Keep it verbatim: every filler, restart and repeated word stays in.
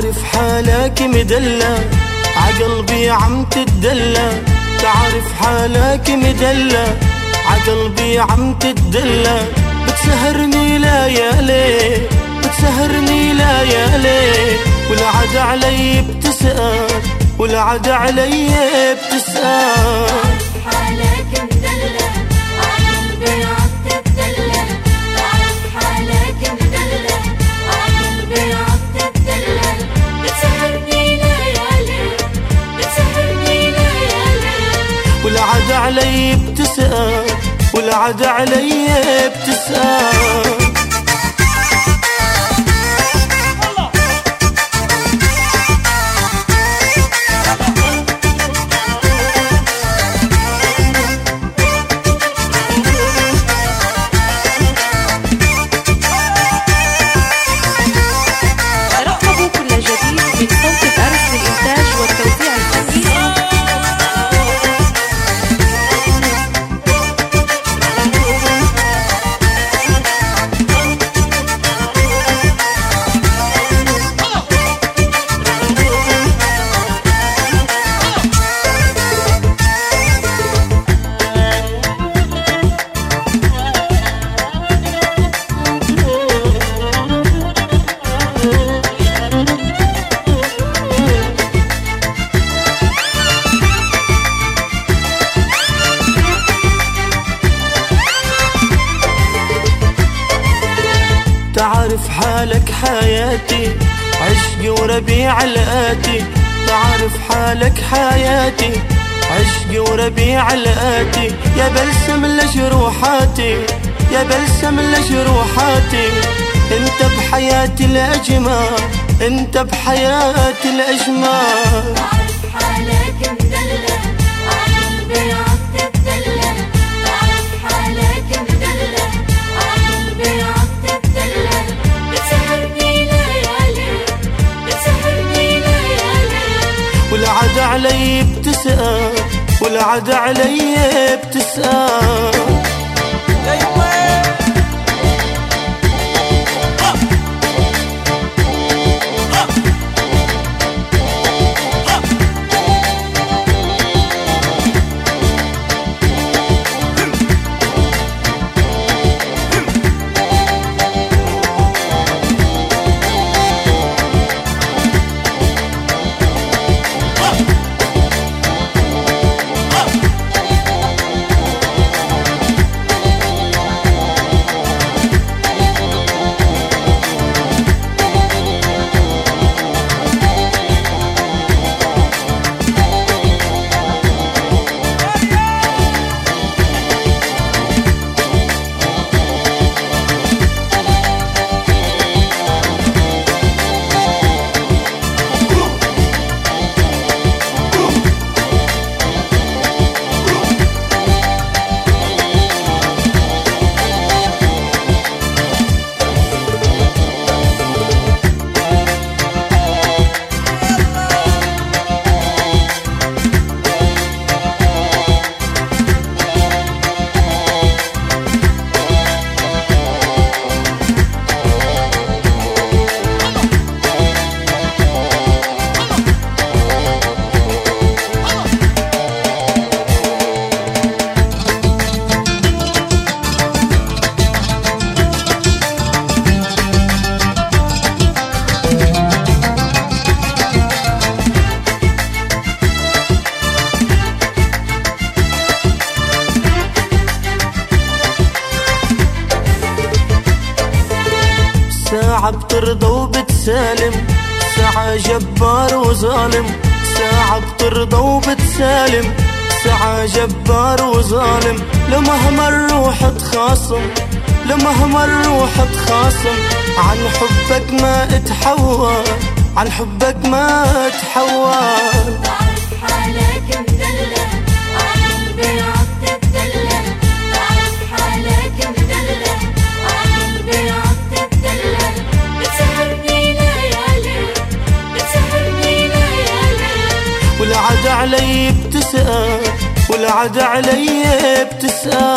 تعرف حالك مدلع عقلبي عم تدلع، تعرف حالك مدلع عقلبي عم تدلع، بتسهرني ليالي بتسهرني ليالي، والعد علي بتسأل والعد علي بتسأل. حالك مدلع عقلبي عم تدلع، تعرف حالك مدلع عقلبي عم تدلع، بتسهرني ليالي بتسهرني ليالي، والعد علي بتسأل والعد علي بتسأل. تعرف حالك حياتي عشقي وربيع الآتي، تعرف حالك حياتي عشقي وربيع الآتي، يا بلسم لجروحاتي يا بلسم لجروحاتي، انت بحياتي الأجمل انت بحياتي الأجمل. تعرف حالك مدلع عقلبي عم تدلع، تعرف حالك مدلع عقلبي عم تدلع، بتسهرني ليالي بتسهرني ليالي، والعد علي بتسأل والعد علي بتسأل. ساعة بترضى وبتسالم، ساعة جبار وظالم، ساعة بترضى وبتسالم، ساعة جبار وظالم، لمهما الروح تخاصم لمهما الروح تخاصم، عن حبك ما اتحول عن حبك ما اتحول. تعرف حالك مدلع عقلبي عم تدلع، تعرف حالك مدلع عقلبي عم تدلع، بتسهرني ليالي بتسهرني ليالي، والعد علي بتسأل والعد علي بتسأل.